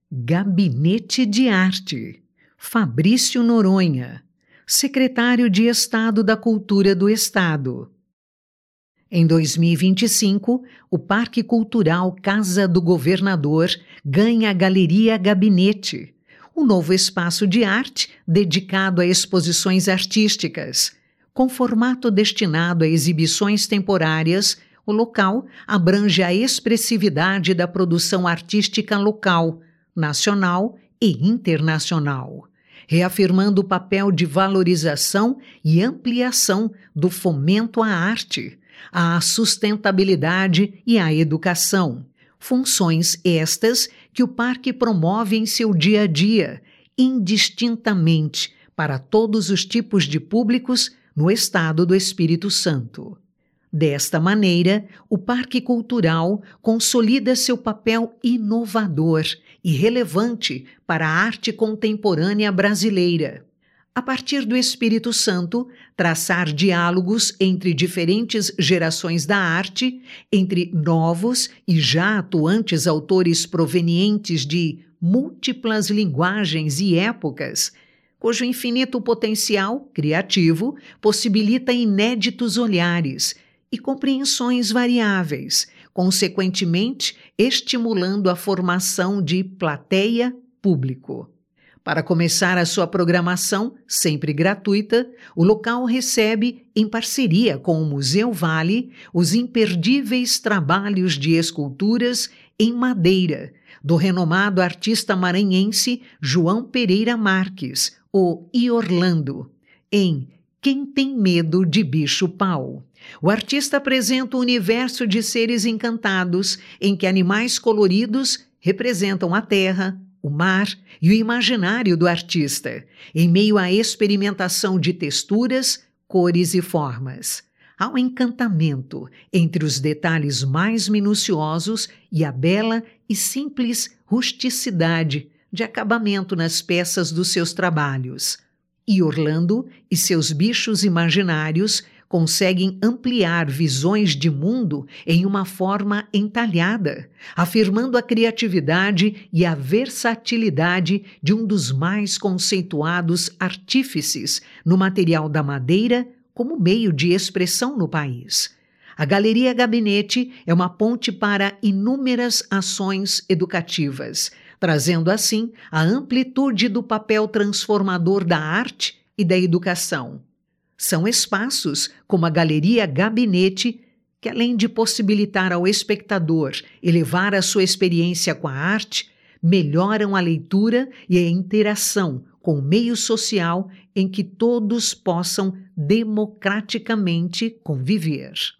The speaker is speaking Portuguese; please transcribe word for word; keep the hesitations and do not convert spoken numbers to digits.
Gabinete de Arte, Fabrício Noronha, secretário de Estado da Cultura do Estado. Em dois mil e vinte e cinco, o Parque Cultural Casa do Governador ganha a Galeria Gabinete, um novo espaço de arte dedicado a exposições artísticas. Com formato destinado a exibições temporárias, o local abrange a expressividade da produção artística local, nacional e internacional, reafirmando o papel de valorização e ampliação do fomento à arte, à sustentabilidade e à educação, funções estas que o parque promove em seu dia a dia, indistintamente, para todos os tipos de públicos no estado do Espírito Santo. Desta maneira, o Parque Cultural consolida seu papel inovador e relevante para a arte contemporânea brasileira. A partir do Espírito Santo, traçar diálogos entre diferentes gerações da arte, entre novos e já atuantes autores provenientes de múltiplas linguagens e épocas, cujo infinito potencial criativo possibilita inéditos olhares e compreensões variáveis, consequentemente estimulando a formação de plateia-público. Para começar a sua programação, sempre gratuita, o local recebe, em parceria com o Museu Vale, os imperdíveis trabalhos de esculturas em madeira, do renomado artista maranhense João Pereira Marques, o Iorlando, em Quem Tem Medo de Bicho-Pau. O artista apresenta um universo de seres encantados em que animais coloridos representam a terra, o mar e o imaginário do artista, em meio à experimentação de texturas, cores e formas. Há um encantamento entre os detalhes mais minuciosos e a bela e simples rusticidade de acabamento nas peças dos seus trabalhos. E Orlando e seus bichos imaginários conseguem ampliar visões de mundo em uma forma entalhada, afirmando a criatividade e a versatilidade de um dos mais conceituados artífices no material da madeira como meio de expressão no país. A Galeria Gabinete é uma ponte para inúmeras ações educativas, trazendo assim a amplitude do papel transformador da arte e da educação. São espaços como a Galeria Gabinete que, além de possibilitar ao espectador elevar a sua experiência com a arte, melhoram a leitura e a interação com o meio social em que todos possam democraticamente conviver.